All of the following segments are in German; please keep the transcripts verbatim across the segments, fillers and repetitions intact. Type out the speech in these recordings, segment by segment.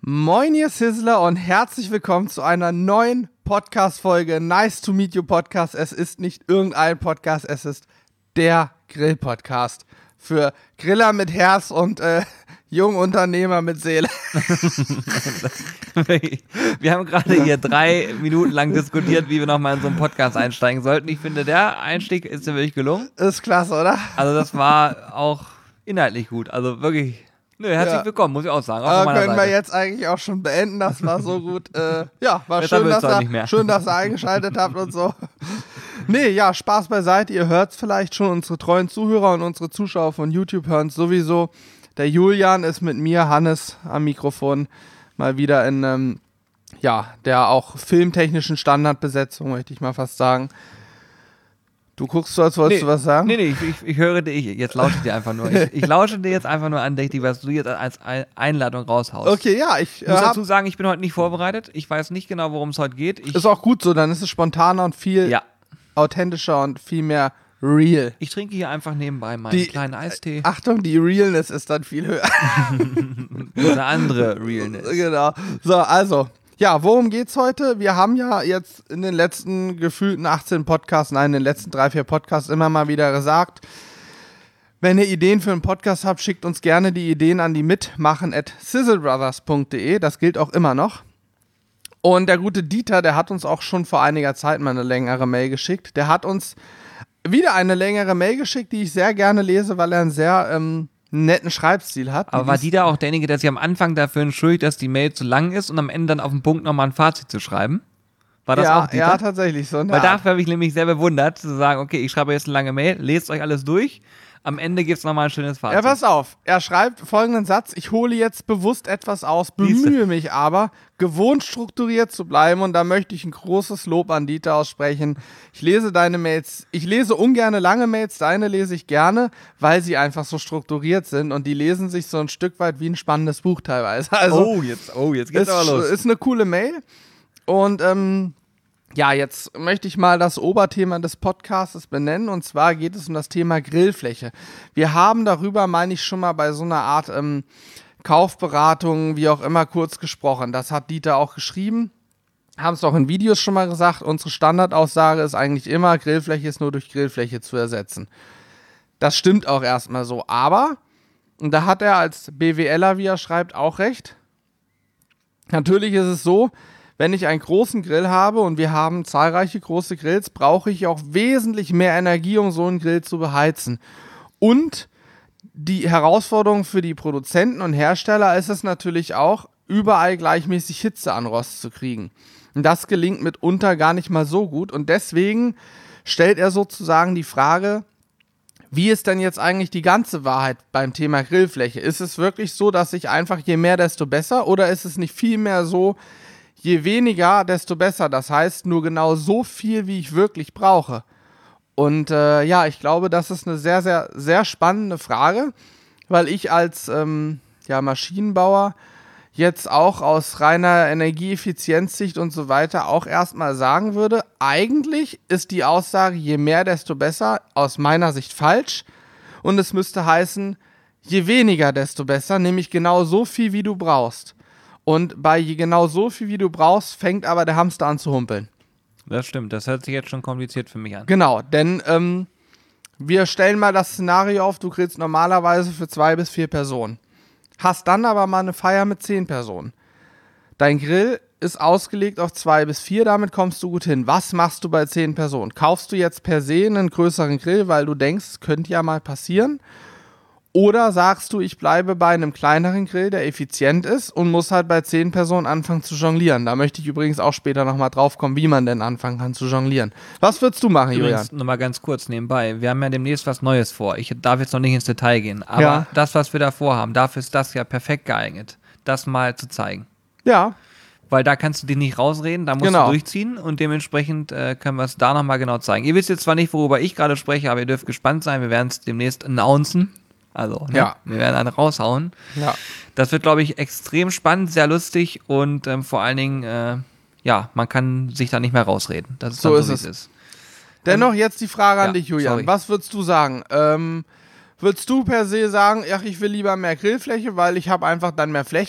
Moin ihr Sizzler und herzlich willkommen zu einer neuen Podcast-Folge Nice to Meet You Podcast. Es ist nicht irgendein Podcast, es ist der Grill-Podcast für Griller mit Herz und äh, Jungunternehmer mit Seele. Wir haben gerade hier drei Minuten lang diskutiert, wie wir nochmal in so einen Podcast einsteigen sollten. Ich finde, der Einstieg ist dir wirklich gelungen. Ist klasse, oder? Also das war auch inhaltlich gut, also wirklich... Nö, herzlich ja. willkommen, muss ich auch sagen. Auch äh, können Seite. wir jetzt eigentlich auch schon beenden, das war so gut. Äh, ja, war schön dass, er, schön, dass ihr eingeschaltet habt und so. Nee, ja, Spaß beiseite, ihr hört es vielleicht schon, unsere treuen Zuhörer und unsere Zuschauer von YouTube hören es sowieso. Der Julian ist mit mir, Hannes, am Mikrofon, mal wieder in, ähm, ja, der auch filmtechnischen Standardbesetzung, möchte ich mal fast sagen. Du guckst so, als wolltest nee, du was sagen? Nee, nee, ich, ich, ich höre dir, ich, jetzt lausche ich dir einfach nur. Ich, ich lausche dir jetzt einfach nur andächtig, was du jetzt als Einladung raushaust. Okay, ja, ich... Ich muss dazu sagen, ich bin heute nicht vorbereitet. Ich weiß nicht genau, worum es heute geht. Ich, ist auch gut so, dann ist es spontaner und viel ja. authentischer und viel mehr real. Ich trinke hier einfach nebenbei meinen die, kleinen Eistee. Achtung, die Realness ist dann viel höher. Eine andere Realness. Genau. So, also... Ja, worum geht's heute? Wir haben ja jetzt in den letzten gefühlten achtzehn Podcasts, nein, in den letzten drei, vier Podcasts immer mal wieder gesagt, wenn ihr Ideen für einen Podcast habt, schickt uns gerne die Ideen an die mitmachen at sizzlebrothers punkt de. Das gilt auch immer noch. Und der gute Dieter, der hat uns auch schon vor einiger Zeit mal eine längere Mail geschickt. Der hat uns wieder eine längere Mail geschickt, die ich sehr gerne lese, weil er einen sehr... Ähm, netten Schreibstil hat. Aber war die da auch derjenige, der sich am Anfang dafür entschuldigt, dass die Mail zu lang ist und am Ende dann auf den Punkt nochmal ein Fazit zu schreiben? War das ja, auch Dieter? Ja, tatsächlich. So Weil dafür habe ich nämlich sehr bewundert, zu sagen, okay, ich schreibe jetzt eine lange Mail, lest euch alles durch, am Ende gibt es nochmal ein schönes Fazit. Ja, pass auf. Er schreibt folgenden Satz: Ich hole jetzt bewusst etwas aus, bemühe mich aber, gewohnt strukturiert zu bleiben, und da möchte ich ein großes Lob an Dieter aussprechen. Ich lese deine Mails, ich lese ungerne lange Mails, deine lese ich gerne, weil sie einfach so strukturiert sind und die lesen sich so ein Stück weit wie ein spannendes Buch teilweise. Also, oh, jetzt, oh, jetzt geht's ist, aber los. Ist eine coole Mail und ähm, ja, jetzt möchte ich mal das Oberthema des Podcasts benennen, und zwar geht es um das Thema Grillfläche. Wir haben darüber, meine ich, schon mal bei so einer Art ähm, Kaufberatung, wie auch immer, kurz gesprochen. Das hat Dieter auch geschrieben, haben es auch in Videos schon mal gesagt. Unsere Standardaussage ist eigentlich immer, Grillfläche ist nur durch Grillfläche zu ersetzen. Das stimmt auch erstmal so, aber, und da hat er als BWLer, wie er schreibt, auch recht. Natürlich ist es so, wenn ich einen großen Grill habe, und wir haben zahlreiche große Grills, brauche ich auch wesentlich mehr Energie, um so einen Grill zu beheizen. Und die Herausforderung für die Produzenten und Hersteller ist es natürlich auch, überall gleichmäßig Hitze an Rost zu kriegen. Und das gelingt mitunter gar nicht mal so gut. Und deswegen stellt er sozusagen die Frage, wie ist denn jetzt eigentlich die ganze Wahrheit beim Thema Grillfläche? Ist es wirklich so, dass ich einfach je mehr, desto besser? Oder ist es nicht vielmehr so, je weniger, desto besser. Das heißt, nur genau so viel, wie ich wirklich brauche. Und äh, ja, ich glaube, das ist eine sehr, sehr, sehr spannende Frage, weil ich als ähm, ja, Maschinenbauer jetzt auch aus reiner Energieeffizienzsicht und so weiter auch erstmal sagen würde, eigentlich ist die Aussage, je mehr, desto besser, aus meiner Sicht falsch. Und es müsste heißen, je weniger, desto besser, nämlich genau so viel, wie du brauchst. Und bei genau so viel, wie du brauchst, fängt aber der Hamster an zu humpeln. Das stimmt, das hört sich jetzt schon kompliziert für mich an. Genau, denn ähm, wir stellen mal das Szenario auf, du grillst normalerweise für zwei bis vier Personen. Hast dann aber mal eine Feier mit zehn Personen. Dein Grill ist ausgelegt auf zwei bis vier, damit kommst du gut hin. Was machst du bei zehn Personen? Kaufst du jetzt per se einen größeren Grill, weil du denkst, es könnte ja mal passieren? Oder sagst du, ich bleibe bei einem kleineren Grill, der effizient ist, und muss halt bei zehn Personen anfangen zu jonglieren. Da möchte ich übrigens auch später nochmal drauf kommen, wie man denn anfangen kann zu jonglieren. Was würdest du machen, Julian? Übrigens, nochmal ganz kurz nebenbei. Wir haben ja demnächst was Neues vor. Ich darf jetzt noch nicht ins Detail gehen, aber ja. das, was wir da vorhaben, dafür ist das ja perfekt geeignet, das mal zu zeigen. Ja. Weil da kannst du dich nicht rausreden, da musst genau. du durchziehen, und dementsprechend äh, können wir es da nochmal genau zeigen. Ihr wisst jetzt zwar nicht, worüber ich gerade spreche, aber ihr dürft gespannt sein. Wir werden es demnächst announcen. Also, ne? Ja. Wir werden einen raushauen. Ja. Das wird, glaube ich, extrem spannend, sehr lustig, und ähm, vor allen Dingen, äh, ja, man kann sich da nicht mehr rausreden. Das ist so, dann so, ist wie es ist. Dennoch jetzt die Frage an ja, dich, Julian. sorry. Was würdest du sagen? Ähm, würdest du per se sagen, ach, ich will lieber mehr Grillfläche, weil ich habe einfach dann mehr Fläche?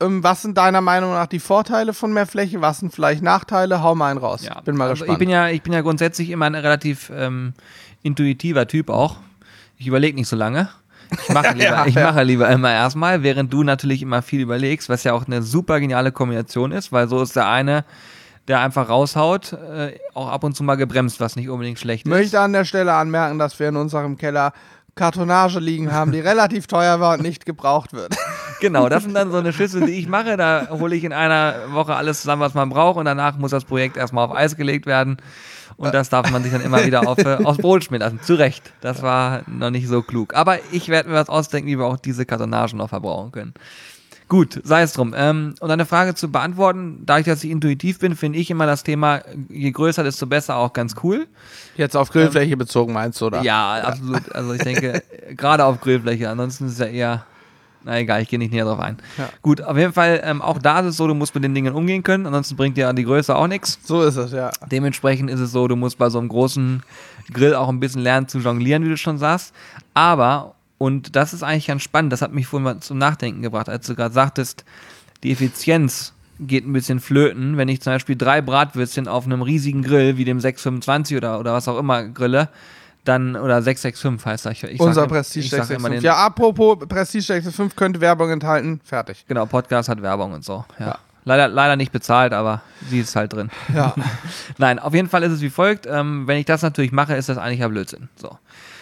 ähm, was sind deiner Meinung nach die Vorteile von mehr Fläche? Was sind vielleicht Nachteile? Hau mal einen raus. Ja. Bin mal also gespannt. Ich bin, ja, ich bin ja grundsätzlich immer ein relativ ähm, intuitiver Typ auch. Ich überlege nicht so lange. Ich mache lieber, ja, ich ja. mache lieber immer erstmal, während du natürlich immer viel überlegst, was ja auch eine super geniale Kombination ist, weil so ist der eine, der einfach raushaut, äh, auch ab und zu mal gebremst, was nicht unbedingt schlecht Ich ist. möchte an der Stelle anmerken, dass wir in unserem Keller Kartonage liegen haben, die relativ teuer war und nicht gebraucht wird. Genau, das sind dann so eine Schüssel, die ich mache. Da hole ich in einer Woche alles zusammen, was man braucht, und danach muss das Projekt erstmal auf Eis gelegt werden. Und das darf man sich dann immer wieder auf, äh, aufs Brot schmieren lassen. Zu Recht. Das war noch nicht so klug. Aber ich werde mir was ausdenken, wie wir auch diese Kartonagen noch verbrauchen können. Gut, sei es drum. Ähm, um deine Frage zu beantworten, dadurch, dass ich intuitiv bin, finde ich immer das Thema, je größer, desto besser, auch ganz cool. Jetzt auf Grillfläche ähm, bezogen meinst du, oder? Ja, absolut. Also ich denke, gerade auf Grillfläche. Ansonsten ist es ja eher, na egal, ich gehe nicht näher drauf ein. Ja. Gut, auf jeden Fall, ähm, auch da ist es so, du musst mit den Dingen umgehen können, ansonsten bringt dir die Größe auch nichts. So ist es, ja. Dementsprechend ist es so, du musst bei so einem großen Grill auch ein bisschen lernen zu jonglieren, wie du schon sagst. Aber, und das ist eigentlich ganz spannend, das hat mich vorhin mal zum Nachdenken gebracht, als du gerade sagtest, die Effizienz geht ein bisschen flöten, wenn ich zum Beispiel drei Bratwürstchen auf einem riesigen Grill, wie dem sechs fünfundzwanzig oder, oder was auch immer grille, dann, oder sechs sechs fünf heißt das. Ich Unser sag, Prestige ich sechs sag sechs immer fünf. den, Ja, apropos Prestige sechs sechs fünf könnte Werbung enthalten. Fertig. Genau, Podcast hat Werbung und so. Ja. Ja. Leider, leider nicht bezahlt, aber sie ist halt drin. Ja. Nein, auf jeden Fall ist es wie folgt. Ähm, wenn ich das natürlich mache, ist das eigentlich ja Blödsinn. So.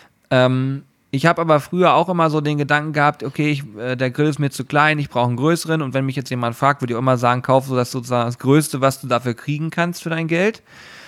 Ähm, ich habe aber früher auch immer so den Gedanken gehabt, okay, ich, äh, der Grill ist mir zu klein, ich brauche einen größeren. Und wenn mich jetzt jemand fragt, würde ich auch immer sagen, kauf so das sozusagen das Größte, was du dafür kriegen kannst für dein Geld.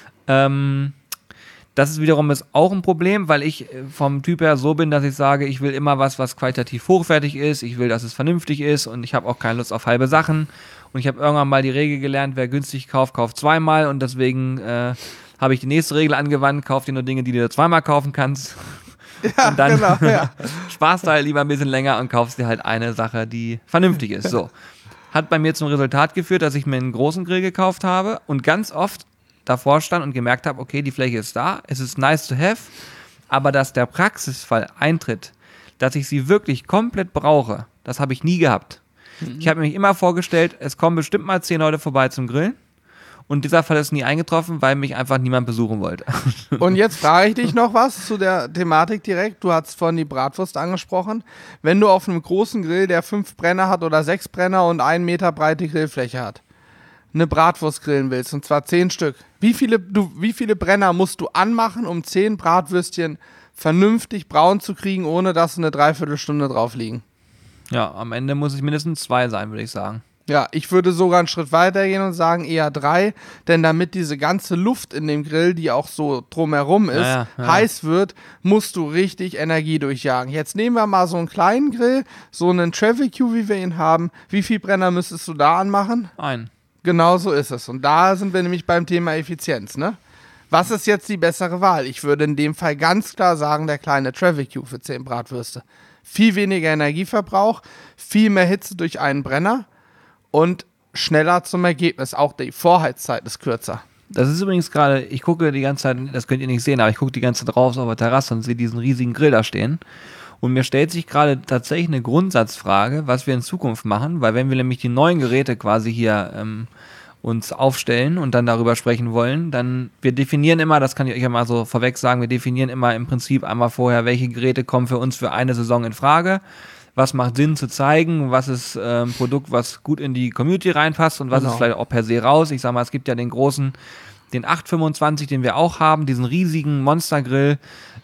Ähm, das ist wiederum ist auch ein Problem, weil ich vom Typ her so bin, dass ich sage, ich will immer was, was qualitativ hochwertig ist. Ich will, dass es vernünftig ist, und ich habe auch keine Lust auf halbe Sachen. Und ich habe irgendwann mal die Regel gelernt, wer günstig kauft, kauft zweimal. Und deswegen äh, habe ich die nächste Regel angewandt, kauf dir nur Dinge, die du zweimal kaufen kannst. Ja, und dann genau, ja. sparst du halt lieber ein bisschen länger und kaufst dir halt eine Sache, die vernünftig ist. So. Hat bei mir zum Resultat geführt, dass ich mir einen großen Grill gekauft habe und ganz oft davor stand und gemerkt habe, okay, die Fläche ist da, es ist nice to have, aber dass der Praxisfall eintritt, dass ich sie wirklich komplett brauche, das habe ich nie gehabt. Mhm. Ich habe mir immer vorgestellt, es kommen bestimmt mal zehn Leute vorbei zum Grillen. Und dieser Fall ist nie eingetroffen, weil mich einfach niemand besuchen wollte. Und jetzt frage ich dich noch was zu der Thematik direkt. Du hast vorhin die Bratwurst angesprochen. Wenn du auf einem großen Grill, der fünf Brenner hat oder sechs Brenner und einen Meter breite Grillfläche hat, eine Bratwurst grillen willst, und zwar zehn Stück, wie viele, du, wie viele Brenner musst du anmachen, um zehn Bratwürstchen vernünftig braun zu kriegen, ohne dass eine Dreiviertelstunde drauf liegen? Ja, am Ende muss es mindestens zwei sein, würde ich sagen. Ja, ich würde sogar einen Schritt weiter gehen und sagen eher drei, denn damit diese ganze Luft in dem Grill, die auch so drumherum ist, ja, ja. heiß wird, musst du richtig Energie durchjagen. Jetzt nehmen wir mal so einen kleinen Grill, so einen Trevecue, wie wir ihn haben. Wie viel Brenner müsstest du da anmachen? Ein. Genau so ist es. Und da sind wir nämlich beim Thema Effizienz, ne? Was ist jetzt die bessere Wahl? Ich würde in dem Fall ganz klar sagen, der kleine Trevecue für zehn Bratwürste. Viel weniger Energieverbrauch, viel mehr Hitze durch einen Brenner und schneller zum Ergebnis. Auch die Vorheizzeit ist kürzer. Das ist übrigens gerade, ich gucke die ganze Zeit, das könnt ihr nicht sehen, aber ich gucke die ganze Zeit drauf auf der Terrasse und sehe diesen riesigen Grill da stehen. Und mir stellt sich gerade tatsächlich eine Grundsatzfrage, was wir in Zukunft machen, weil wenn wir nämlich die neuen Geräte quasi hier ähm, uns aufstellen und dann darüber sprechen wollen, dann, wir definieren immer, das kann ich euch ja mal so vorweg sagen, wir definieren immer im Prinzip einmal vorher, welche Geräte kommen für uns für eine Saison in Frage. Was macht Sinn zu zeigen, was ist äh, ein Produkt, was gut in die Community reinpasst und was Genau. ist vielleicht auch per se raus. Ich sag mal, es gibt ja den großen, den acht fünfundzwanzig, den wir auch haben, diesen riesigen Monstergrill.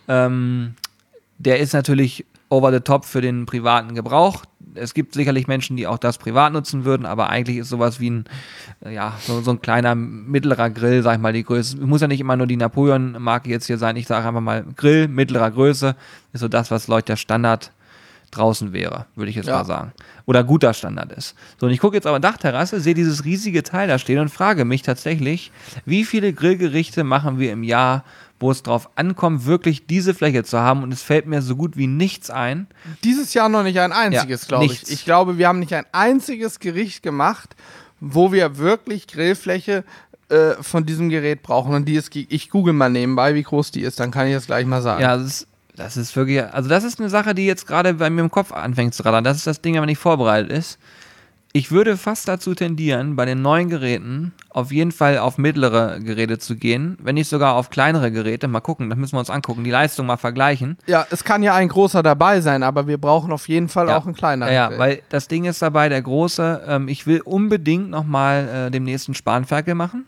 Ähm, der ist natürlich over the top für den privaten Gebrauch. Es gibt sicherlich Menschen, die auch das privat nutzen würden, aber eigentlich ist sowas wie ein, ja, so, so ein kleiner mittlerer Grill, sag ich mal, die Größe. Muss ja nicht immer nur die Napoleon-Marke jetzt hier sein. Ich sage einfach mal Grill mittlerer Größe ist so das, was Leute der Standard draußen wäre, würde ich jetzt Ja. mal sagen. Oder guter Standard ist. So, und ich gucke jetzt auf eine Dachterrasse, sehe dieses riesige Teil da stehen und frage mich tatsächlich, wie viele Grillgerichte machen wir im Jahr, wo es drauf ankommt, wirklich diese Fläche zu haben, und es fällt mir so gut wie nichts ein. Dieses Jahr noch nicht ein einziges, Ja, glaube ich. nichts. Ich glaube, wir haben nicht ein einziges Gericht gemacht, wo wir wirklich Grillfläche äh, von diesem Gerät brauchen. Und die ist, ich google mal nebenbei, wie groß die ist, dann kann ich das gleich mal sagen. Ja, das ist, das ist wirklich, also das ist eine Sache, die jetzt gerade bei mir im Kopf anfängt zu rattern. Das ist das Ding, wenn man nicht vorbereitet ist. Ich würde fast dazu tendieren, bei den neuen Geräten auf jeden Fall auf mittlere Geräte zu gehen, wenn nicht sogar auf kleinere Geräte. Mal gucken, das müssen wir uns angucken, die Leistung mal vergleichen. Ja, es kann ja ein großer dabei sein, aber wir brauchen auf jeden Fall ja. auch einen kleineren. Ja, ja, weil das Ding ist dabei, der große, ähm, ich will unbedingt nochmal äh, demnächst einen Spanferkel machen.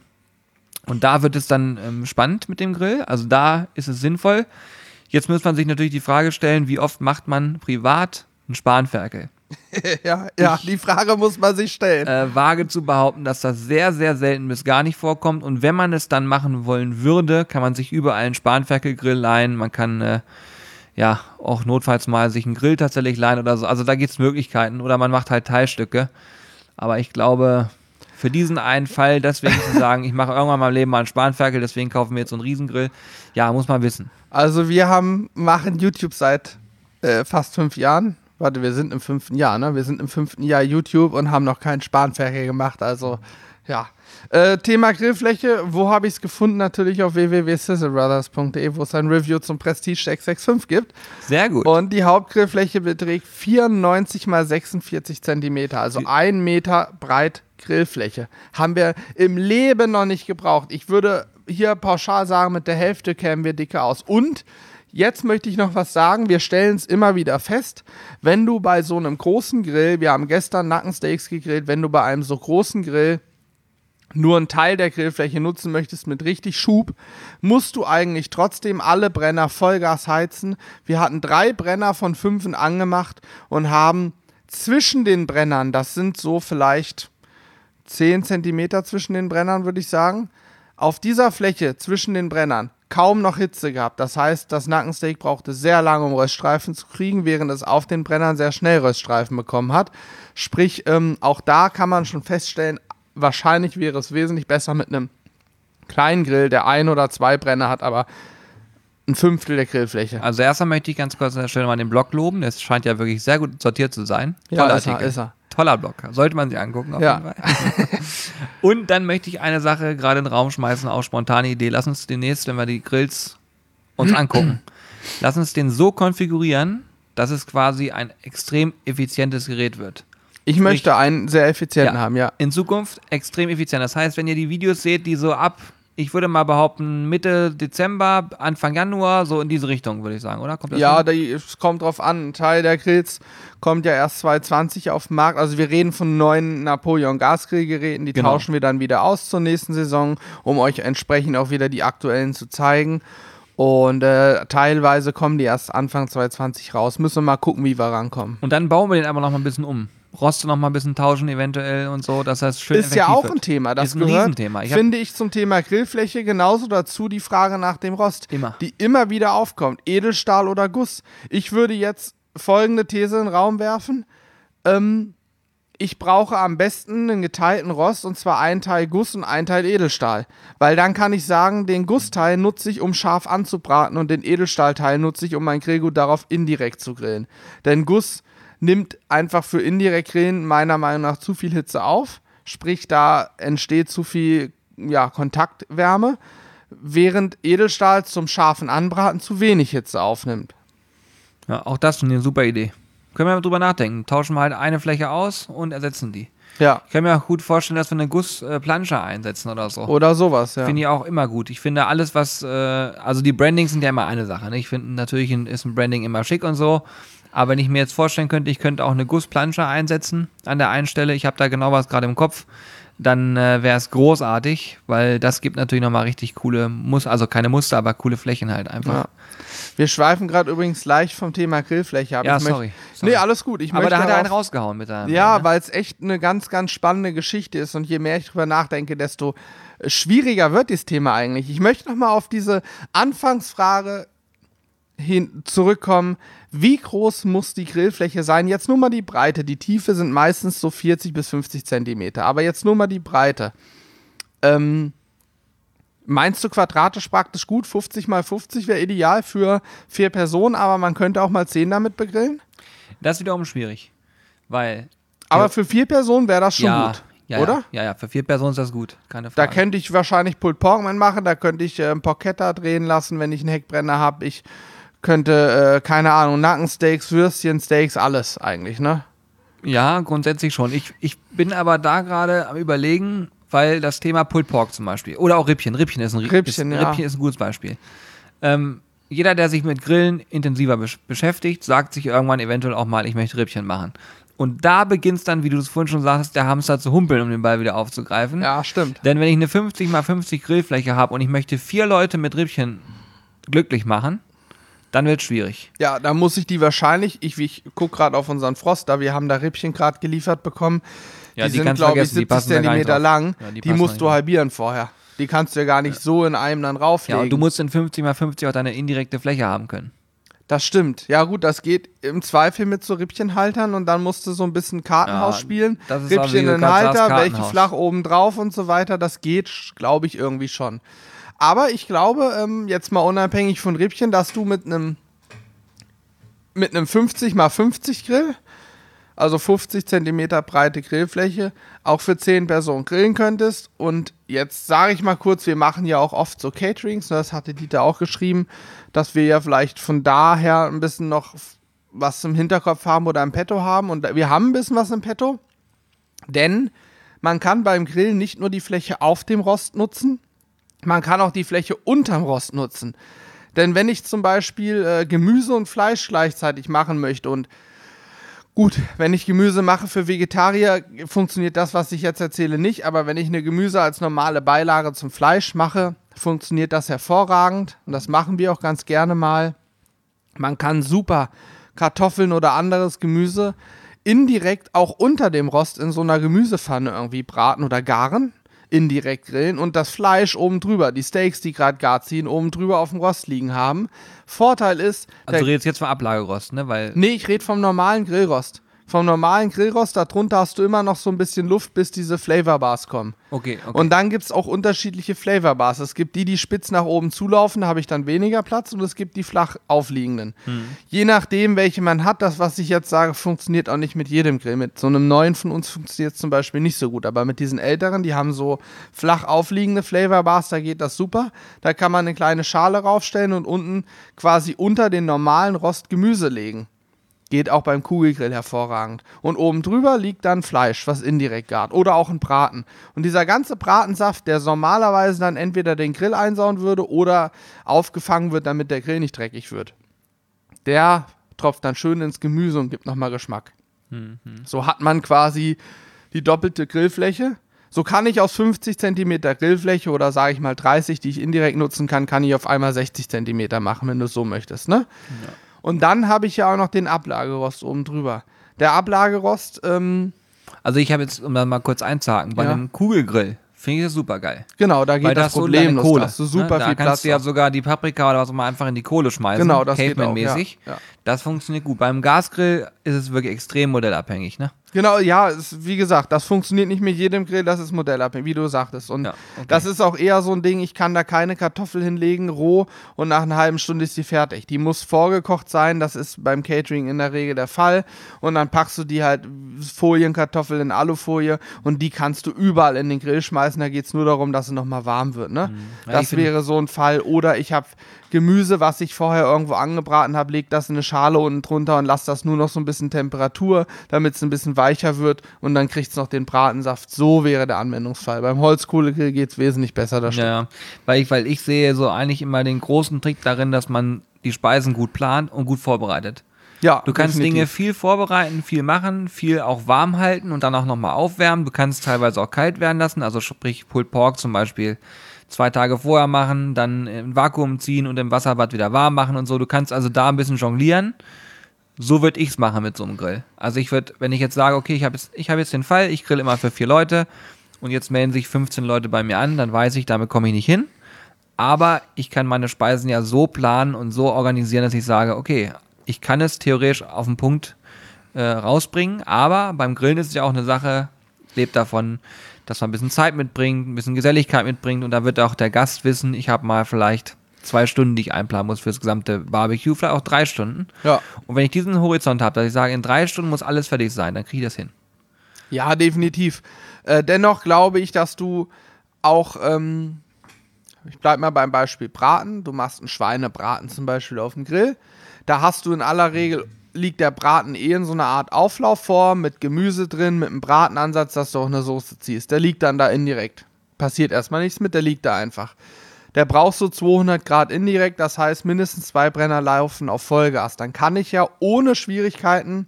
Und da wird es dann ähm, spannend mit dem Grill, also da ist es sinnvoll. Jetzt muss man sich natürlich die Frage stellen, wie oft macht man privat einen Spanferkel? ja, ja, die Frage muss man sich stellen. Äh, wage zu behaupten, dass das sehr, sehr selten bis gar nicht vorkommt. Und wenn man es dann machen wollen würde, kann man sich überall einen Spanferkelgrill leihen. Man kann äh, ja auch notfalls mal sich einen Grill tatsächlich leihen oder so. Also da gibt es Möglichkeiten. Oder man macht halt Teilstücke. Aber ich glaube, für diesen einen Fall, deswegen zu sagen, ich mache irgendwann mal im Leben mal einen Spanferkel, deswegen kaufen wir jetzt so einen Riesengrill. Ja, muss man wissen. Also wir haben, machen YouTube seit äh, fast fünf Jahren. Warte, wir sind im fünften Jahr, ne? Wir sind im fünften Jahr YouTube und haben noch keinen Spanferkel gemacht, also ja. Äh, Thema Grillfläche, wo habe ich es gefunden? Natürlich auf w w w punkt sizzlebrothers punkt d e, wo es ein Review zum Prestige sechs sechs fünf gibt. Sehr gut. Und die Hauptgrillfläche beträgt vierundneunzig mal sechsundvierzig Zentimeter, also ein Meter breit Grillfläche. Haben wir im Leben noch nicht gebraucht. Ich würde hier pauschal sagen, mit der Hälfte kämen wir dicker aus. Und jetzt möchte ich noch was sagen, wir stellen es immer wieder fest, wenn du bei so einem großen Grill, wir haben gestern Nackensteaks gegrillt, wenn du bei einem so großen Grill nur einen Teil der Grillfläche nutzen möchtest mit richtig Schub, musst du eigentlich trotzdem alle Brenner Vollgas heizen. Wir hatten drei Brenner von fünfen angemacht und haben zwischen den Brennern, das sind so vielleicht zehn Zentimeter zwischen den Brennern, würde ich sagen, auf dieser Fläche zwischen den Brennern kaum noch Hitze gehabt. Das heißt, das Nackensteak brauchte sehr lange, um Röststreifen zu kriegen, während es auf den Brennern sehr schnell Röststreifen bekommen hat. Sprich, ähm, auch da kann man schon feststellen, wahrscheinlich wäre es wesentlich besser mit einem kleinen Grill, der ein oder zwei Brenner hat, aber ein Fünftel der Grillfläche. Also erstmal möchte ich ganz kurz an der Stelle mal den Blog loben. Der scheint ja wirklich sehr gut sortiert zu sein. Ja, Toller ist er, Artikel. ist er. Toller Blog. Sollte man sich angucken auf ja. jeden Fall. Und dann möchte ich eine Sache gerade in den Raum schmeißen, auch spontane Idee. Lass uns demnächst, wenn wir die Grills uns angucken, lass uns den so konfigurieren, dass es quasi ein extrem effizientes Gerät wird. Ich Sprich, möchte einen sehr effizienten ja, haben, ja. In Zukunft extrem effizient. Das heißt, wenn ihr die Videos seht, die so ab, ich würde mal behaupten, Mitte Dezember, Anfang Januar, so in diese Richtung, würde ich sagen, oder? Kommt das ja, die, es kommt drauf an. Ein Teil der Grills kommt ja erst zwanzig zwanzig auf den Markt. Also wir reden von neuen Napoleon-Gasgrillgeräten, die genau. tauschen wir dann wieder aus zur nächsten Saison, um euch entsprechend auch wieder die aktuellen zu zeigen. Und äh, teilweise kommen die erst Anfang zwanzig zwanzig raus. Müssen wir mal gucken, wie wir rankommen. Und dann bauen wir den aber noch mal ein bisschen um. Roste noch mal ein bisschen tauschen eventuell und so, dass das schön ist ja auch wird. ein Thema. Das ist ein gehört, Riesenthema. Ich finde ich, zum Thema Grillfläche genauso dazu die Frage nach dem Rost, immer. die immer wieder aufkommt. Edelstahl oder Guss. Ich würde jetzt folgende These in den Raum werfen. Ähm, ich brauche am besten einen geteilten Rost, und zwar ein Teil Guss und ein Teil Edelstahl. Weil dann kann ich sagen, den Gussteil nutze ich, um scharf anzubraten, und den Edelstahlteil nutze ich, um mein Grillgut darauf indirekt zu grillen. Denn Guss nimmt einfach für indirekt Grillen meiner Meinung nach zu viel Hitze auf. Sprich, da entsteht zu viel ja, Kontaktwärme, während Edelstahl zum scharfen Anbraten zu wenig Hitze aufnimmt. Ja, auch das ist eine super Idee. Können wir mal drüber nachdenken. Tauschen wir halt eine Fläche aus und ersetzen die. Ja. Ich kann mir auch gut vorstellen, dass wir eine Gussplansche einsetzen oder so. Oder sowas, ja. Finde ich auch immer gut. Ich finde alles, was, äh, also die Brandings sind ja immer eine Sache. Ne? Ich finde natürlich ist ein Branding immer schick und so. Aber wenn ich mir jetzt vorstellen könnte, ich könnte auch eine Gussplansche einsetzen an der einen Stelle, ich habe da genau was gerade im Kopf, dann äh, wäre es großartig, weil das gibt natürlich nochmal richtig coole Muster, also keine Muster, aber coole Flächen halt einfach. Ja. Wir schweifen gerade übrigens leicht vom Thema Grillfläche ab. Ja, ich sorry, möcht- sorry. Nee, alles gut. Ich aber da hat er auch, einen rausgehauen mit der. Ja, ne? weil es echt eine ganz, ganz spannende Geschichte ist, und je mehr ich drüber nachdenke, desto schwieriger wird dieses Thema eigentlich. Ich möchte nochmal auf diese Anfangsfrage hin zurückkommen. Wie groß muss die Grillfläche sein? Jetzt nur mal die Breite. Die Tiefe sind meistens so vierzig bis fünfzig Zentimeter. Aber jetzt nur mal die Breite. Ähm, meinst du quadratisch praktisch gut? fünfzig mal fünfzig wäre ideal für vier Personen, aber man könnte auch mal zehn damit begrillen? Das ist wiederum schwierig, weil... Aber ja, für vier Personen wäre das schon ja, gut, ja, oder? Ja, ja, für vier Personen ist das gut, keine Da Frage. könnte ich wahrscheinlich Pulled Pork machen, da könnte ich äh, einen Porchetta drehen lassen, wenn ich einen Heckbrenner habe. Ich könnte, äh, keine Ahnung, Nackensteaks, Würstchen, Steaks, alles eigentlich, ne? Ja, grundsätzlich schon. Ich, ich bin aber da gerade am Überlegen, weil das Thema Pulled Pork zum Beispiel oder auch Rippchen. Rippchen ist ein, Rippchen, ist, ja. Rippchen ist ein gutes Beispiel. Ähm, jeder, der sich mit Grillen intensiver besch- beschäftigt, sagt sich irgendwann eventuell auch mal, ich möchte Rippchen machen. Und da beginnt es dann, wie du es vorhin schon sagst, der Hamster zu humpeln, um den Ball wieder aufzugreifen. Ja, stimmt. Denn wenn ich eine fünfzig mal fünfzig Grillfläche habe und ich möchte vier Leute mit Rippchen glücklich machen, dann wird es schwierig. Ja, da muss ich die wahrscheinlich, ich, ich gucke gerade auf unseren Froster, wir haben da Rippchen gerade geliefert bekommen. Ja, die, die sind, kannst du glaube ich, vergessen, die siebzig passen da gar nicht Zentimeter drauf. lang. Ja, die die passen musst da du nicht halbieren vorher. Die kannst du ja gar nicht so in einem dann rauflegen. Ja, und du musst in fünfzig mal fünfzig auch deine indirekte Fläche haben können. Das stimmt. Ja gut, das geht im Zweifel mit so Rippchenhaltern und dann musst du so ein bisschen Kartenhaus Ja, spielen. das ist auch, wie Rippchen du in gerade Halter, sagst, welche Kartenhaus. flach oben drauf und so weiter. Das geht, glaube ich, irgendwie schon. Aber ich glaube, ähm, jetzt mal unabhängig von Rippchen, dass du mit einem mit einem fünfzig mal fünfzig Grill, also fünfzig Zentimeter breite Grillfläche, auch für zehn Personen grillen könntest. Und jetzt sage ich mal kurz, wir machen ja auch oft so Caterings, das hatte Dieter auch geschrieben, dass wir ja vielleicht von daher ein bisschen noch was im Hinterkopf haben oder im Petto haben. Und wir haben ein bisschen was im Petto, denn man kann beim Grillen nicht nur die Fläche auf dem Rost nutzen, man kann auch die Fläche unterm Rost nutzen. Denn wenn ich zum Beispiel äh, Gemüse und Fleisch gleichzeitig machen möchte und gut, wenn ich Gemüse mache für Vegetarier, funktioniert das, was ich jetzt erzähle, nicht. Aber wenn ich eine Gemüse als normale Beilage zum Fleisch mache, funktioniert das hervorragend. Und das machen wir auch ganz gerne mal. Man kann super Kartoffeln oder anderes Gemüse indirekt auch unter dem Rost in so einer Gemüsepfanne irgendwie braten oder garen. Indirekt grillen und das Fleisch oben drüber, die Steaks, die gerade gar ziehen, oben drüber auf dem Rost liegen haben. Vorteil ist... Also du redest jetzt vom Ablagerost, ne? Weil Nee, ich rede vom normalen Grillrost. Vom normalen Grillrost, darunter hast du immer noch so ein bisschen Luft, bis diese Flavor-Bars kommen. okay, okay. Und dann gibt es auch unterschiedliche Flavor-Bars. Es gibt die, die spitz nach oben zulaufen, da habe ich dann weniger Platz. Und es gibt die flach aufliegenden. Hm. Je nachdem, welche man hat, das, was ich jetzt sage, funktioniert auch nicht mit jedem Grill. Mit so einem neuen von uns funktioniert es zum Beispiel nicht so gut. Aber mit diesen älteren, die haben so flach aufliegende Flavor-Bars, da geht das super. Da kann man eine kleine Schale raufstellen und unten quasi unter den normalen Rost Gemüse legen. Geht auch beim Kugelgrill hervorragend. Und oben drüber liegt dann Fleisch, was indirekt gart. Oder auch ein Braten. Und dieser ganze Bratensaft, der normalerweise dann entweder den Grill einsauen würde oder aufgefangen wird, damit der Grill nicht dreckig wird, der tropft dann schön ins Gemüse und gibt nochmal Geschmack. Mhm. So hat man quasi die doppelte Grillfläche. So kann ich aus fünfzig Zentimeter Grillfläche oder sage ich mal dreißig, die ich indirekt nutzen kann, kann ich auf einmal sechzig Zentimeter machen, wenn du es so möchtest, ne? Ja. Und dann habe ich ja auch noch den Ablagerost oben drüber. Der Ablagerost, ähm, Also ich habe jetzt, um da mal kurz einzuhaken, bei Ja. einem Kugelgrill finde ich das super geil. genau, da geht Weil das das so Problem deine los. Kohle. Da hast du super ne? Da viel kannst Platz. du ja auch. sogar die Paprika oder was auch immer einfach in die Kohle schmeißen. Genau, das geht auch, Caveman-mäßig. ja, ja. Das funktioniert gut. Beim Gasgrill ist es wirklich extrem modellabhängig, ne? Genau, ja, es, wie gesagt, das funktioniert nicht mit jedem Grill, das ist modellabhängig, wie du sagtest. Und Ja, okay. das ist auch eher so ein Ding, ich kann da keine Kartoffel hinlegen, roh, und nach einer halben Stunde ist die fertig. Die muss vorgekocht sein, das ist beim Catering in der Regel der Fall. Und dann packst du die halt Folienkartoffel in Alufolie und die kannst du überall in den Grill schmeißen. Da geht es nur darum, dass sie nochmal warm wird. Ne? Ja, ich Das finde- wäre so ein Fall. Oder ich habe Gemüse, was ich vorher irgendwo angebraten habe, leg das in eine Schale unten drunter und lass das nur noch so ein bisschen Temperatur, damit es ein bisschen weicher wird und dann kriegt es noch den Bratensaft. So wäre der Anwendungsfall. Beim Holzkohlegrill geht es wesentlich besser. Das stimmt. Ja, weil ich, weil ich sehe so eigentlich immer den großen Trick darin, dass man die Speisen gut plant und gut vorbereitet. Ja, Du kannst definitiv. Dinge viel vorbereiten, viel machen, viel auch warm halten und dann auch nochmal aufwärmen. Du kannst teilweise auch kalt werden lassen, also sprich Pulled Pork zum Beispiel zwei Tage vorher machen, dann im Vakuum ziehen und im Wasserbad wieder warm machen und so. Du kannst also da ein bisschen jonglieren. So würde ich es machen mit so einem Grill. Also ich würde, wenn ich jetzt sage, okay, ich habe jetzt, ich hab jetzt den Fall, ich grill immer für vier Leute und jetzt melden sich fünfzehn Leute bei mir an, dann weiß ich, damit komme ich nicht hin. Aber ich kann meine Speisen ja so planen und so organisieren, dass ich sage, okay, ich kann es theoretisch auf den Punkt äh, rausbringen, aber beim Grillen ist es ja auch eine Sache, lebt davon, dass man ein bisschen Zeit mitbringt, ein bisschen Geselligkeit mitbringt und da wird auch der Gast wissen, ich habe mal vielleicht zwei Stunden, die ich einplanen muss fürs gesamte Barbecue, vielleicht auch drei Stunden. Ja. Und wenn ich diesen Horizont habe, dass ich sage, in drei Stunden muss alles fertig sein, dann kriege ich das hin. Ja, definitiv. Äh, dennoch glaube ich, dass du auch, ähm, ich bleib mal beim Beispiel Braten, du machst einen Schweinebraten zum Beispiel auf dem Grill, da hast du in aller Regel liegt der Braten eh in so einer Art Auflaufform mit Gemüse drin, mit einem Bratenansatz, dass du auch eine Soße ziehst. Der liegt dann da indirekt. Passiert erstmal nichts mit, der liegt da einfach. Der braucht so zweihundert Grad indirekt, das heißt mindestens zwei Brenner laufen auf Vollgas. Dann kann ich ja ohne Schwierigkeiten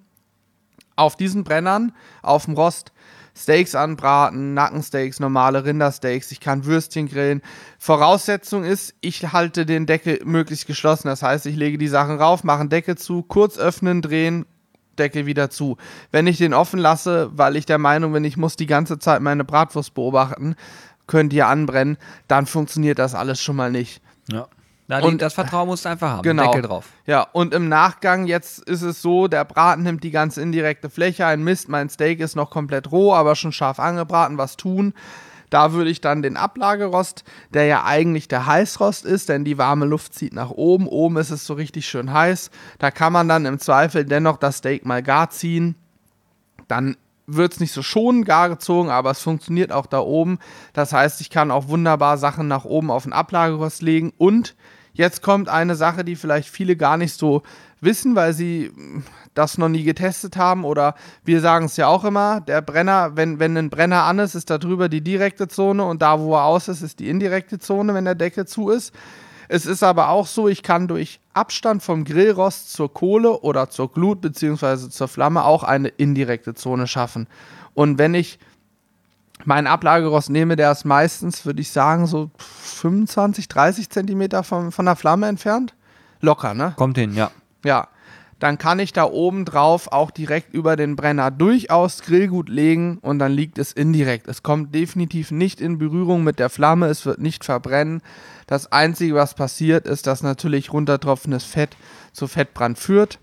auf diesen Brennern, auf dem Rost, Steaks anbraten, Nackensteaks, normale Rindersteaks, ich kann Würstchen grillen. Voraussetzung ist, ich halte den Deckel möglichst geschlossen, das heißt, ich lege die Sachen rauf, mache einen Deckel zu, kurz öffnen, drehen, Deckel wieder zu. Wenn ich den offen lasse, weil ich der Meinung bin, ich muss die ganze Zeit meine Bratwurst beobachten, könnt ihr anbrennen, dann funktioniert das alles schon mal nicht. Ja. Na, die, und das Vertrauen musst du einfach haben, genau, Deckel drauf. Ja, und im Nachgang, jetzt ist es so, der Braten nimmt die ganze indirekte Fläche ein, Mist, mein Steak ist noch komplett roh, aber schon scharf angebraten, was tun? Da würde ich dann den Ablagerost, der ja eigentlich der Heißrost ist, denn die warme Luft zieht nach oben, oben ist es so richtig schön heiß, da kann man dann im Zweifel dennoch das Steak mal gar ziehen, dann wird es nicht so schonend gar gezogen, aber es funktioniert auch da oben. Das heißt, ich kann auch wunderbar Sachen nach oben auf den Ablagerost legen. Und jetzt kommt eine Sache, die vielleicht viele gar nicht so wissen, weil sie das noch nie getestet haben. Oder wir sagen es ja auch immer, der Brenner, wenn, wenn ein Brenner an ist, ist da drüber die direkte Zone und da, wo er aus ist, ist die indirekte Zone, wenn der Deckel zu ist. Es ist aber auch so, ich kann durch Abstand vom Grillrost zur Kohle oder zur Glut bzw. zur Flamme auch eine indirekte Zone schaffen. Und wenn ich meinen Ablagerost nehme, der ist meistens, würde ich sagen, so fünfundzwanzig, dreißig Zentimeter von, von der Flamme entfernt. Locker, ne? Kommt hin, ja. Ja, dann kann ich da oben drauf auch direkt über den Brenner durchaus Grillgut legen und dann liegt es indirekt. Es kommt definitiv nicht in Berührung mit der Flamme, es wird nicht verbrennen. Das Einzige, was passiert, ist, dass natürlich runtertropfendes Fett zu Fettbrand führt,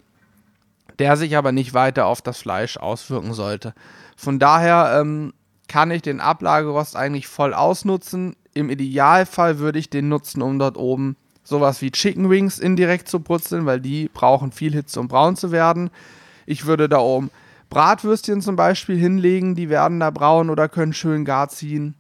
der sich aber nicht weiter auf das Fleisch auswirken sollte. Von daher ähm, kann ich den Ablagerost eigentlich voll ausnutzen. Im Idealfall würde ich den nutzen, um dort oben sowas wie Chicken Wings indirekt zu brutzeln, weil die brauchen viel Hitze, um braun zu werden. Ich würde da oben Bratwürstchen zum Beispiel hinlegen, die werden da braun oder können schön gar ziehen.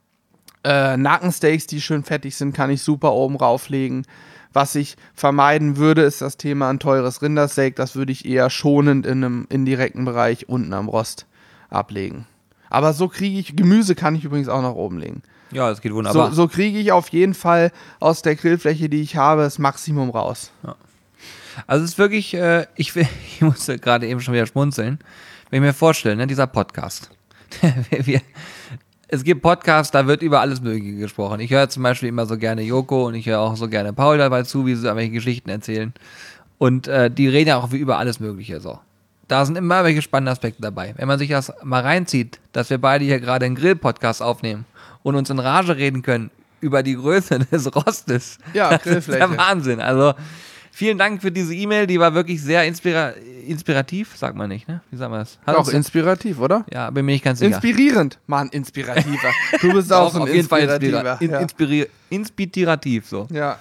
Äh, Nackensteaks, die schön fettig sind, kann ich super oben rauflegen. Was ich vermeiden würde, ist das Thema ein teures Rindersteak. Das würde ich eher schonend in einem indirekten Bereich unten am Rost ablegen. Aber so kriege ich, Gemüse kann ich übrigens auch nach oben legen. Ja, das geht wunderbar. So, so kriege ich auf jeden Fall aus der Grillfläche, die ich habe, das Maximum raus. Ja. Also es ist wirklich, äh, ich, will, ich musste gerade eben schon wieder schmunzeln, wenn ich mir vorstelle, ne, dieser Podcast. wir, es gibt Podcasts, da wird über alles Mögliche gesprochen. Ich höre zum Beispiel immer so gerne Joko und ich höre auch so gerne Paul dabei zu, wie sie irgendwelche Geschichten erzählen. Und äh, die reden ja auch über alles Mögliche so. Da sind immer welche spannende Aspekte dabei. Wenn man sich das mal reinzieht, dass wir beide hier gerade einen Grill-Podcast aufnehmen und uns in Rage reden können über die Größe des Rostes. Ja, das ist der Wahnsinn. Also vielen Dank für diese E-Mail, die war wirklich sehr inspira- inspirativ, sagt man nicht, ne? Wie sagen wir das? Hat auch inspirativ, oder? Ja, bin mir nicht ganz sicher. Inspirierend, Mann, inspirativer. Du bist auch, auch ein auf jeden Fall inspirativer. Inspira- in- inspiri- inspirativ, so. Ja.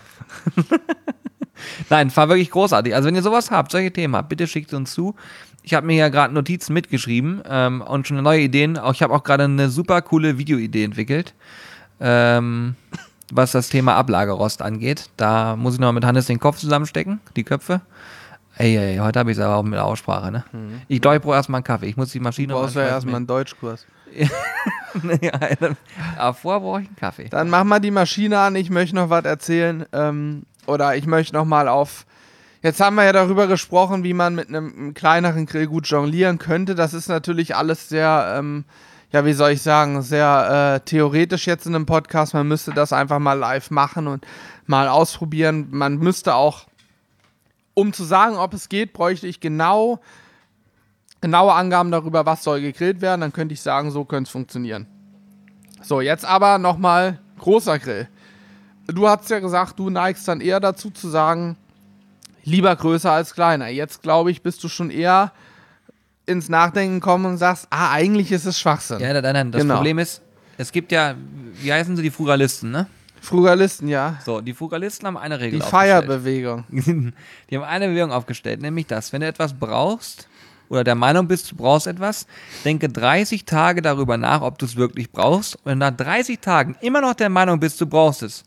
Nein, war wirklich großartig. Also wenn ihr sowas habt, solche Themen habt, bitte schickt uns zu. Ich habe mir ja gerade Notizen mitgeschrieben ähm, und schon neue Ideen. Auch ich habe auch gerade eine super coole Videoidee entwickelt, ähm, was das Thema Ablagerost angeht. Da muss ich noch mit Hannes den Kopf zusammenstecken, die Köpfe. Ey, ey, heute habe ich es aber auch mit der Aussprache, ne? Mhm. Ich glaube, ich brauche erstmal einen Kaffee. Ich muss die Maschine... Du brauchst ja erstmal einen Deutschkurs. ja, aber vorher brauche ich einen Kaffee. Dann mach mal die Maschine an, ich möchte noch was erzählen. Ähm, oder ich möchte noch mal auf... Jetzt haben wir ja darüber gesprochen, wie man mit einem, einem kleineren Grill gut jonglieren könnte. Das ist natürlich alles sehr, ähm, ja, wie soll ich sagen, sehr äh, theoretisch jetzt in einem Podcast. Man müsste das einfach mal live machen und mal ausprobieren. Man müsste auch, um zu sagen, ob es geht, bräuchte ich genau, genaue Angaben darüber, was soll gegrillt werden. Dann könnte ich sagen, so könnte es funktionieren. So, jetzt aber nochmal großer Grill. Du hast ja gesagt, du neigst dann eher dazu zu sagen, lieber größer als kleiner. Jetzt, glaube ich, bist du schon eher ins Nachdenken gekommen und sagst, ah, eigentlich ist es Schwachsinn. Ja, nein, nein, das genau. Problem ist, es gibt ja, wie heißen sie, die Frugalisten, ne? Frugalisten, ja. So, die Frugalisten haben eine Regel die aufgestellt. Die Feierbewegung. Die haben eine Bewegung aufgestellt, nämlich das, wenn du etwas brauchst oder der Meinung bist, du brauchst etwas, denke dreißig Tage darüber nach, ob du es wirklich brauchst. Und nach dreißig Tagen immer noch der Meinung bist, du brauchst es,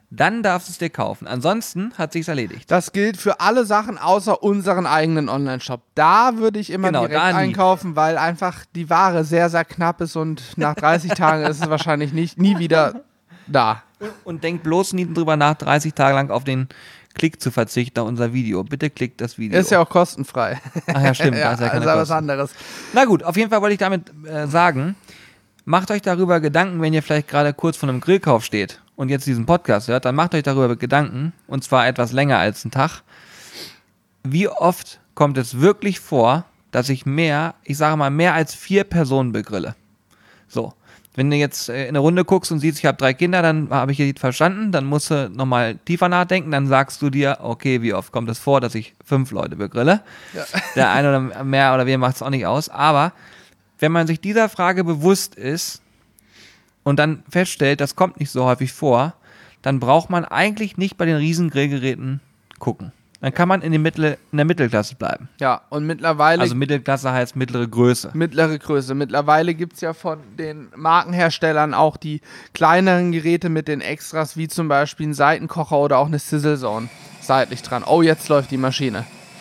dann darfst du es dir kaufen. Ansonsten hat sich's erledigt. Das gilt für alle Sachen außer unseren eigenen Online-Shop. Da würde ich immer Genau, direkt da nie. einkaufen, weil einfach die Ware sehr, sehr knapp ist und nach dreißig Tagen ist es wahrscheinlich nicht, nie wieder da. Und denk bloß nie drüber nach, dreißig Tage lang auf den Klick zu verzichten auf unser Video. Bitte klickt das Video. Ist ja auch kostenfrei. Ach ja, stimmt. Ja, da ist ja keine ist ja was Kosten. anderes. Na gut, auf jeden Fall wollte ich damit äh, sagen, macht euch darüber Gedanken, wenn ihr vielleicht gerade kurz vor einem Grillkauf steht und jetzt diesen Podcast hört, dann macht euch darüber Gedanken, und zwar etwas länger als einen Tag. Wie oft kommt es wirklich vor, dass ich mehr, ich sage mal, mehr als vier Personen begrille? So. Wenn du jetzt in eine Runde guckst und siehst, ich habe drei Kinder, dann habe ich jetzt verstanden, dann musst du nochmal tiefer nachdenken, dann sagst du dir, okay, wie oft kommt es vor, dass ich fünf Leute begrille? Ja. Der eine oder mehr oder weniger macht es auch nicht aus, aber wenn man sich dieser Frage bewusst ist und dann feststellt, das kommt nicht so häufig vor, dann braucht man eigentlich nicht bei den riesen Grillgeräten gucken. Dann kann man in, die Mittel, in der Mittelklasse bleiben. Ja, und mittlerweile... Also Mittelklasse heißt mittlere Größe. Mittlere Größe. Mittlerweile gibt es ja von den Markenherstellern auch die kleineren Geräte mit den Extras, wie zum Beispiel ein Seitenkocher oder auch eine Sizzle Zone seitlich dran. Oh, jetzt läuft die Maschine.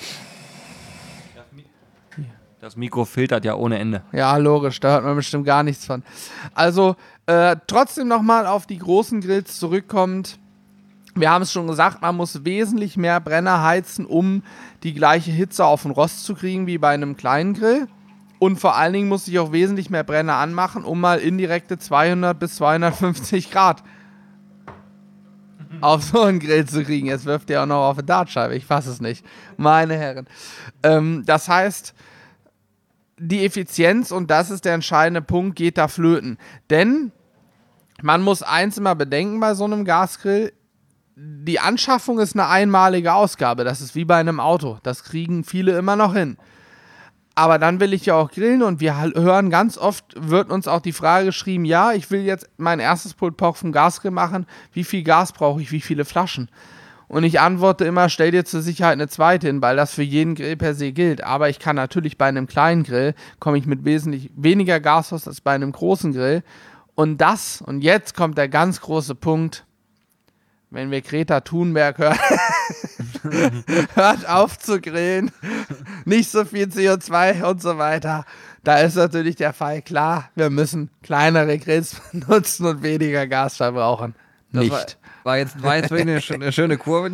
Das Mikro filtert ja ohne Ende. Ja, logisch, da hört man bestimmt gar nichts von. Also, äh, trotzdem nochmal auf die großen Grills zurückkommend. Wir haben es schon gesagt, man muss wesentlich mehr Brenner heizen, um die gleiche Hitze auf den Rost zu kriegen wie bei einem kleinen Grill. Und vor allen Dingen muss ich auch wesentlich mehr Brenner anmachen, um mal indirekte zweihundert bis zweihundertfünfzig Grad auf so einen Grill zu kriegen. Jetzt wirft ihr auch noch auf eine Dartscheibe, ich fasse es nicht. Meine Herren. Ähm, das heißt, die Effizienz, und das ist der entscheidende Punkt, geht da flöten. Denn man muss eins immer bedenken bei so einem Gasgrill: Die Anschaffung ist eine einmalige Ausgabe. Das ist wie bei einem Auto. Das kriegen viele immer noch hin. Aber dann will ich ja auch grillen, und wir hören ganz oft, wird uns auch die Frage geschrieben, ja, ich will jetzt mein erstes Pulled Pork vom Gasgrill machen. Wie viel Gas brauche ich? Wie viele Flaschen? Und ich antworte immer, stell dir zur Sicherheit eine zweite hin, weil das für jeden Grill per se gilt. Aber ich kann natürlich bei einem kleinen Grill, komme ich mit wesentlich weniger Gas aus als bei einem großen Grill. Und das, und jetzt kommt der ganz große Punkt, wenn wir Greta Thunberg hören, hört auf zu grillen, nicht so viel C O zwei und so weiter. Da ist natürlich der Fall klar, wir müssen kleinere Grills benutzen und weniger Gas verbrauchen. Das Nicht. War, war jetzt, war jetzt wirklich eine, schö- eine schöne Kurve.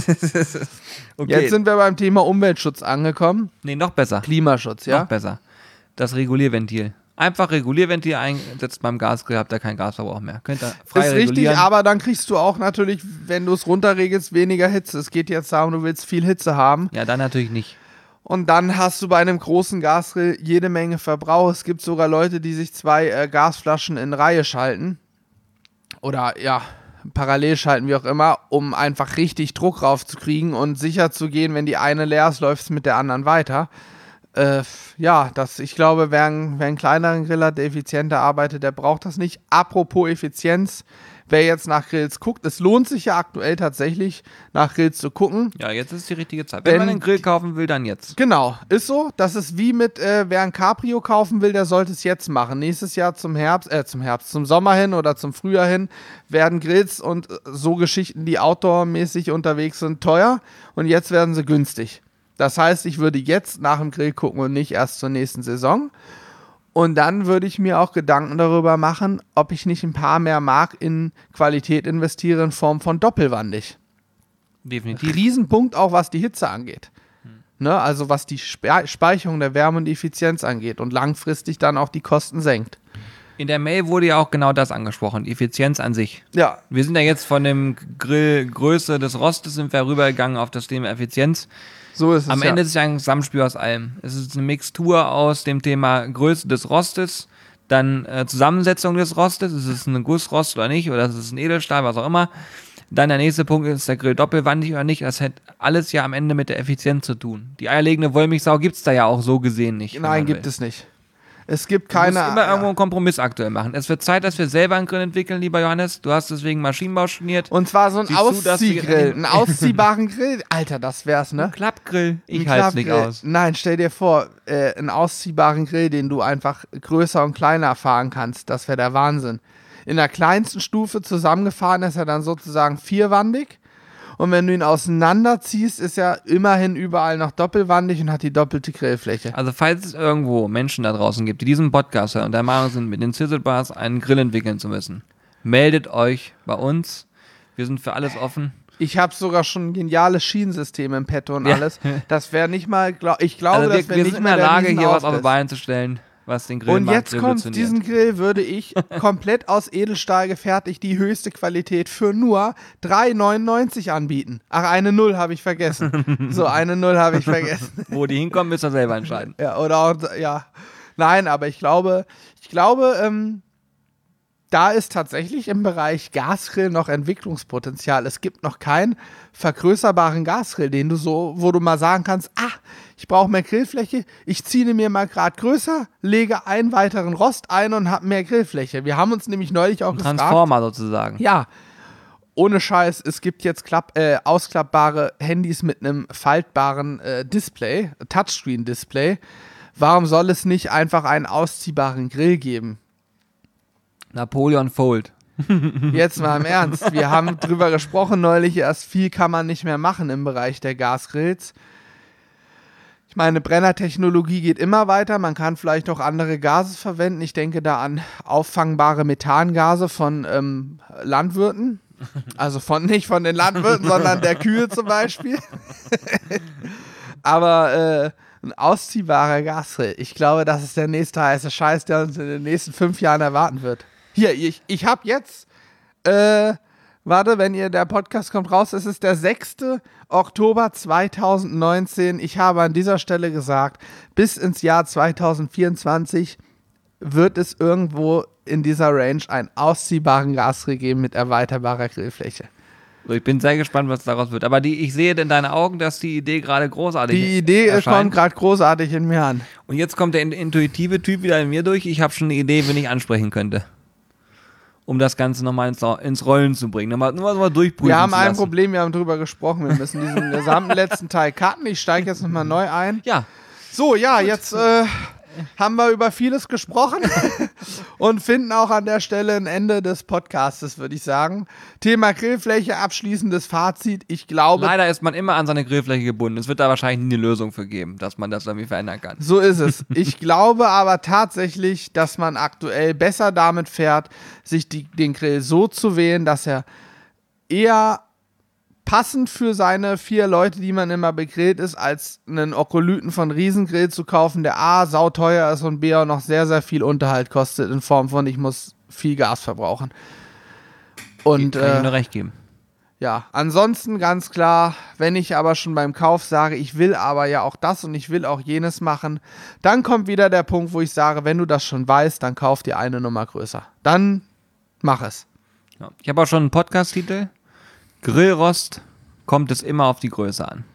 Okay. Jetzt sind wir beim Thema Umweltschutz angekommen. Nee, noch besser. Klimaschutz, ja? Noch besser. Das Regulierventil. Einfach Regulierventil einsetzt beim Gasgrill, habt ihr keinen Gasverbrauch mehr. Könnt ihr frei ist richtig, regulieren. aber dann kriegst du auch natürlich, wenn du es runterregelst, weniger Hitze. Es geht jetzt darum, du willst viel Hitze haben. Ja, dann natürlich nicht. Und dann hast du bei einem großen Gasgrill jede Menge Verbrauch. Es gibt sogar Leute, die sich zwei äh, Gasflaschen in Reihe schalten. Oder ja, parallel schalten, wie auch immer, um einfach richtig Druck raufzukriegen und sicher zu gehen, wenn die eine leer ist, läuft es mit der anderen weiter. Äh, ja, das, ich glaube, wer, ein, wer einen kleineren Grill hat, der effizienter arbeitet, der braucht das nicht. Apropos Effizienz, wer jetzt nach Grills guckt, es lohnt sich ja aktuell tatsächlich, nach Grills zu gucken. Ja, jetzt ist die richtige Zeit. Wenn Denn man einen Grill kaufen will, dann jetzt. Genau, ist so. Das ist wie mit, äh, wer ein Cabrio kaufen will, der sollte es jetzt machen. Nächstes Jahr zum Herbst, äh, zum Herbst, zum Sommer hin oder zum Frühjahr hin werden Grills und so Geschichten, die outdoor-mäßig unterwegs sind, teuer, und jetzt werden sie günstig. Das heißt, ich würde jetzt nach dem Grill gucken und nicht erst zur nächsten Saison. Und dann würde ich mir auch Gedanken darüber machen, ob ich nicht ein paar mehr Mark in Qualität investiere in Form von doppelwandig. Definitiv. Riesenpunkt auch, was die Hitze angeht. Hm. Ne, also was die Spe- Speicherung der Wärme und die Effizienz angeht und langfristig dann auch die Kosten senkt. In der Mail wurde ja auch genau das angesprochen, die Effizienz an sich. Ja. Wir sind ja jetzt von dem Grillgröße des Rostes sind wir rübergegangen auf das Thema Effizienz. So ist es. Am ja. Ende ist es ja ein Zusammenspiel aus allem. Es ist eine Mixtur aus dem Thema Größe des Rostes, dann äh, Zusammensetzung des Rostes, ist es ein Gussrost oder nicht, oder ist es ein Edelstahl, was auch immer. Dann der nächste Punkt ist, der Grill doppelwandig oder nicht. Das hat alles ja am Ende mit der Effizienz zu tun. Die eierlegende Wollmilchsau gibt es da ja auch so gesehen nicht. Nein, gibt es nicht. Es gibt keine... Du musst immer ja. irgendwo einen Kompromiss aktuell machen. Es wird Zeit, dass wir selber einen Grill entwickeln, lieber Johannes. Du hast deswegen Maschinenbau studiert. Und zwar so ein Siehst du, dass wir- Ausziehgrill, einen ausziehbaren Grill. Alter, das wär's, ne? Ein Klappgrill. Ich Ein halte es nicht Klappgrill. aus. Nein, stell dir vor, äh, einen ausziehbaren Grill, den du einfach größer und kleiner fahren kannst. Das wäre der Wahnsinn. In der kleinsten Stufe zusammengefahren ist er dann sozusagen vierwandig. Und wenn du ihn auseinanderziehst, ist er immerhin überall noch doppelwandig und hat die doppelte Grillfläche. Also falls es irgendwo Menschen da draußen gibt, die diesen Podcast hören und der Meinung sind, mit den Sizzle Bars einen Grill entwickeln zu müssen, meldet euch bei uns. Wir sind für alles offen. Ich habe sogar schon ein geniales Schienensystem im Petto und alles. Ja. Das wäre nicht mal, glaub, ich glaube, also wir, das wäre nicht sind mehr in der Lage, der hier was auf die Beine zu stellen, was den Grill Und jetzt kommt, diesen Grill würde ich komplett aus Edelstahl gefertigt, die höchste Qualität für nur drei neunundneunzig anbieten. Ach, eine Null habe ich vergessen. So, eine Null habe ich vergessen. Wo die hinkommen, müsst ihr selber entscheiden. Ja, oder auch, ja. Nein, aber ich glaube, ich glaube, ähm, da ist tatsächlich im Bereich Gasgrill noch Entwicklungspotenzial. Es gibt noch keinen vergrößerbaren Gasgrill, den du so, wo du mal sagen kannst, ah, ich brauche mehr Grillfläche, ich ziehe mir mal gerade größer, lege einen weiteren Rost ein und habe mehr Grillfläche. Wir haben uns nämlich neulich auch gefragt. Transformer sozusagen. Ja, ohne Scheiß, es gibt jetzt klapp, äh, ausklappbare Handys mit einem faltbaren äh, Display, Touchscreen-Display. Warum soll es nicht einfach einen ausziehbaren Grill geben? Napoleon Fold. Jetzt mal im Ernst. Wir haben drüber gesprochen neulich erst, viel kann man nicht mehr machen im Bereich der Gasgrills. Ich meine, Brennertechnologie geht immer weiter. Man kann vielleicht auch andere Gase verwenden. Ich denke da an auffangbare Methangase von ähm, Landwirten. Also von nicht von den Landwirten, sondern der Kühe zum Beispiel. Aber äh, ein ausziehbarer Gasgrill. Ich glaube, das ist der nächste heiße Scheiß, der uns in den nächsten fünf Jahren erwarten wird. Hier, ich, ich habe jetzt, äh, warte, wenn ihr, der Podcast kommt raus, es ist der sechste Oktober zweitausendneunzehn. Ich habe an dieser Stelle gesagt, bis ins Jahr zweitausendvierundzwanzig wird es irgendwo in dieser Range einen ausziehbaren Gasgrill geben mit erweiterbarer Grillfläche. Ich bin sehr gespannt, was daraus wird. Aber die, ich sehe in deinen Augen, dass die Idee gerade großartig ist. Die Idee erscheint. Kommt gerade großartig in mir an. Und jetzt kommt der intuitive Typ wieder in mir durch. Ich habe schon eine Idee, wen ich ansprechen könnte. Um das Ganze nochmal ins, ins Rollen zu bringen. Nochmal, nur mal durchprüfen Wir haben zu ein lassen. Problem, wir haben drüber gesprochen. Wir müssen diesen gesamten letzten Teil cutten. Ich steige jetzt nochmal neu ein. Ja. So, ja, Gut. jetzt äh, haben wir über vieles gesprochen und finden auch an der Stelle ein Ende des Podcastes, würde ich sagen. Thema Grillfläche, abschließendes Fazit. Ich glaube... Leider ist man immer an seine Grillfläche gebunden. Es wird da wahrscheinlich nie eine Lösung für geben, dass man das irgendwie verändern kann. So ist es. Ich glaube aber tatsächlich, dass man aktuell besser damit fährt, sich die, den Grill so zu wählen, dass er eher passend für seine vier Leute, die man immer begrillt ist, als einen Okolyten von Riesengrill zu kaufen, der A, sauteuer ist und B, auch noch sehr, sehr viel Unterhalt kostet, in Form von, ich muss viel Gas verbrauchen. Und, kann ich äh, nur recht geben. Ja, ansonsten ganz klar, wenn ich aber schon beim Kauf sage, ich will aber ja auch das und ich will auch jenes machen, dann kommt wieder der Punkt, wo ich sage, wenn du das schon weißt, dann kauf dir eine Nummer größer. Dann mach es. Ja. Ich habe auch schon einen Podcast-Titel. Grillrost kommt es immer auf die Größe an.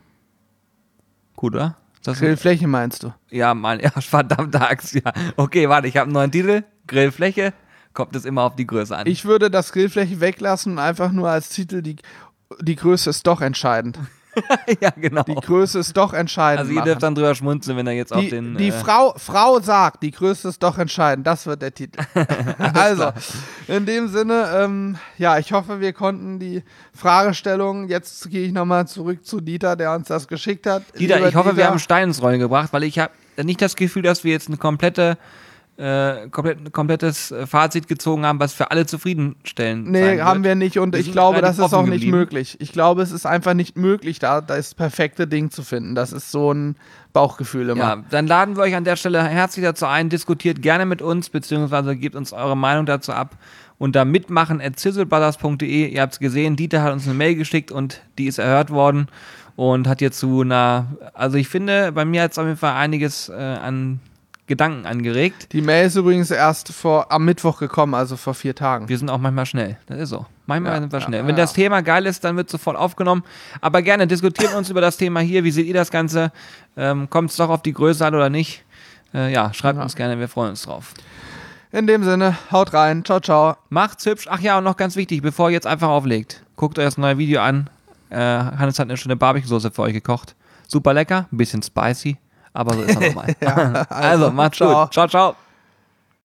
Gut, oder? Das Grillfläche meinst du? Ja, Mann, ja, verdammte Axt, ja. Okay, warte, ich habe einen neuen Titel. Grillfläche kommt es immer auf die Größe an. Ich würde das Grillfläche weglassen und einfach nur als Titel, die, die Größe ist doch entscheidend. Ja, genau. Die Größe ist doch entscheidend. Also ihr dürft dann drüber schmunzeln, wenn er jetzt die, auf den... Die äh Frau, Frau sagt, die Größe ist doch entscheidend. Das wird der Titel. Also, in dem Sinne, ähm, ja, ich hoffe, wir konnten die Fragestellung, jetzt gehe ich nochmal zurück zu Dieter, der uns das geschickt hat. Dieter, Lieber ich hoffe, Dieter, wir haben Stein ins Rollen gebracht, weil ich habe nicht das Gefühl, dass wir jetzt eine komplette... Äh, komplett, komplettes Fazit gezogen haben, was für alle zufriedenstellend Nee, sein haben wird. wir nicht und wir ich glaube, das ist auch nicht geblieben. möglich. Ich glaube, es ist einfach nicht möglich, da das perfekte Ding zu finden. Das ist so ein Bauchgefühl immer. Ja, dann laden wir euch an der Stelle herzlich dazu ein, diskutiert gerne mit uns, beziehungsweise gebt uns eure Meinung dazu ab unter mitmachen at sizzlebrothers punkt de. Ihr habt es gesehen, Dieter hat uns eine Mail geschickt und die ist erhört worden und hat jetzt zu einer, also ich finde, bei mir hat es auf jeden Fall einiges äh, an Gedanken angeregt. Die Mail ist übrigens erst vor, am Mittwoch gekommen, also vor vier Tagen. Wir sind auch manchmal schnell. Das ist so. Manchmal Ja, sind wir ja, schnell. ja, Wenn ja. das Thema geil ist, dann wird es sofort aufgenommen. Aber gerne, diskutiert uns über das Thema hier. Wie seht ihr das Ganze? Ähm, Kommt es doch auf die Größe an oder nicht? Äh, ja, schreibt Ja. uns gerne, wir freuen uns drauf. In dem Sinne, haut rein. Ciao, ciao. Macht's hübsch. Ach ja, und noch ganz wichtig, bevor ihr jetzt einfach auflegt, guckt euch das neue Video an. Äh, Hannes hat eine schöne Barbecue-Soße für euch gekocht. Super lecker, ein bisschen spicy. Aber so ist er nochmal. Ja, also, macht's ciao. gut. Ciao, ciao.